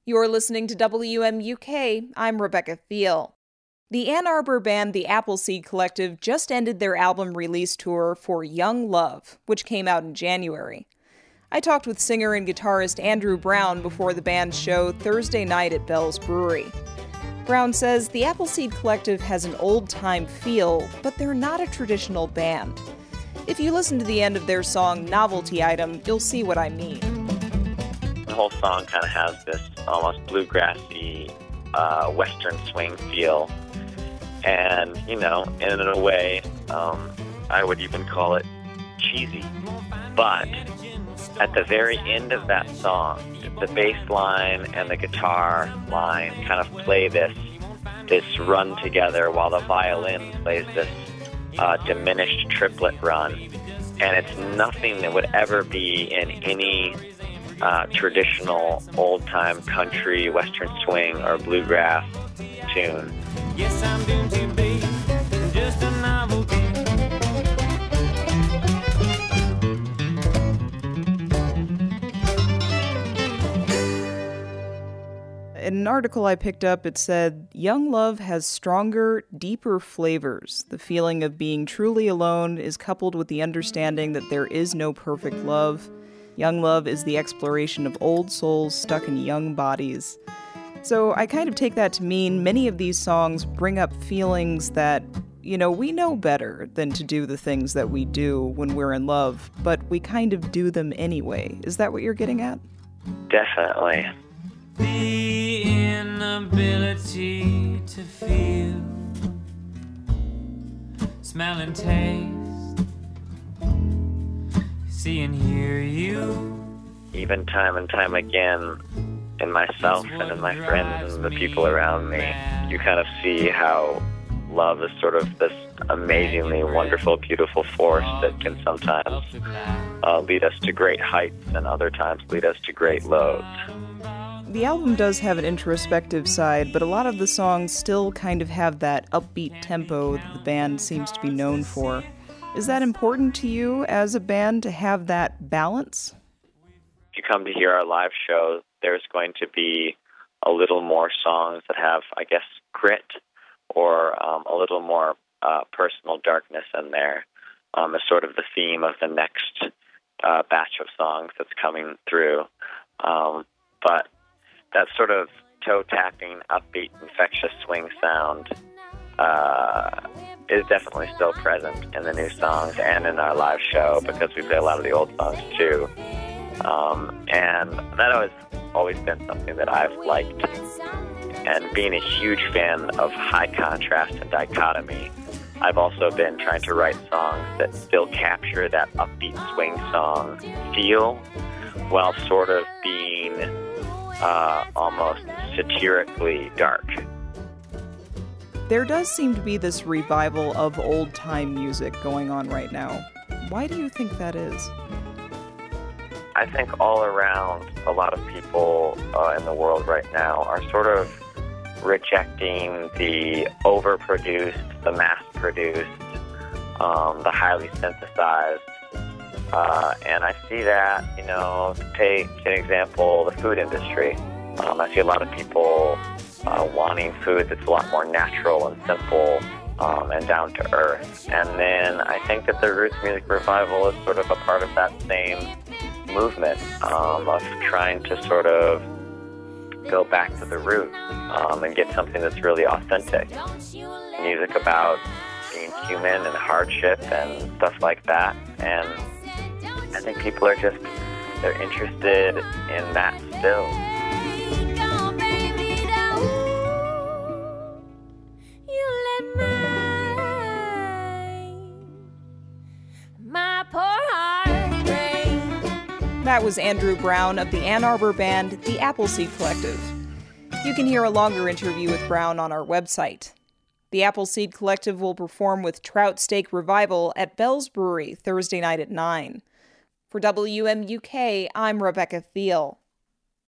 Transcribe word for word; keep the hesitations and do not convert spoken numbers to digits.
You're listening to W M U K. I'm Rebecca Thiel. The Ann Arbor band The Appleseed Collective just ended their album release tour for Young Love, which came out in January. I talked with singer and guitarist Andrew Brown before the band's show Thursday night at Bell's Brewery. Brown says the Appleseed Collective has an old-time feel, but they're not a traditional band. If you listen to the end of their song Novelty Item, you'll see what I mean. The whole song kind of has this almost bluegrassy, uh, western swing feel. And, you know, in a way, um, I would even call it cheesy. But at the very end of that song, the bass line and the guitar line kind of play this, this run together while the violin plays this uh, diminished triplet run. And it's nothing that would ever be in any Uh, traditional old-time country, western swing, or bluegrass tune. Yes, I'm doomed to be just a novelty. In an article I picked up, it said, Young Love has stronger, deeper flavors. The feeling of being truly alone is coupled with the understanding that there is no perfect love. Young Love is the exploration of old souls stuck in young bodies. So I kind of take that to mean many of these songs bring up feelings that, you know, we know better than to do the things that we do when we're in love, but we kind of do them anyway. Is that what you're getting at? Definitely. The inability to feel, smell and taste, see and hear you. Even time and time again, in myself and in my friends and the people around me, you kind of see how love is sort of this amazingly wonderful, beautiful force that can sometimes uh, lead us to great heights and other times lead us to great lows. The album does have an introspective side, but a lot of the songs still kind of have that upbeat tempo that the band seems to be known for. Is that important to you as a band to have that balance? If you come to hear our live show, there's going to be a little more songs that have, I guess, grit or um, a little more uh, personal darkness in there um, as sort of the theme of the next uh, batch of songs that's coming through. Um, but that sort of toe-tapping, upbeat, infectious swing sound uh, is definitely still present in the new songs and in our live show because we play a lot of the old songs too. Um, and that has always been something that I've liked. And being a huge fan of high contrast and dichotomy, I've also been trying to write songs that still capture that upbeat swing song feel while sort of being uh, almost satirically dark. There does seem to be this revival of old-time music going on right now. Why do you think that is? I think all around, a lot of people uh, in the world right now are sort of rejecting the overproduced, the mass-produced, um, the highly synthesized. Uh, and I see that, you know, take an example, the food industry. Um, I see a lot of people Uh, wanting food that's a lot more natural and simple um, and down to earth. And then I think that the Roots Music Revival is sort of a part of that same movement um, of trying to sort of go back to the roots um, and get something that's really authentic. Music about being human and hardship and stuff like that. And I think people are just, they're interested in that still. That was Andrew Brown of the Ann Arbor band The Appleseed Collective. You can hear a longer interview with Brown on our website. The Appleseed Collective will perform with Trout Steak Revival at Bell's Brewery Thursday night at nine. For W M U K, I'm Rebecca Thiel.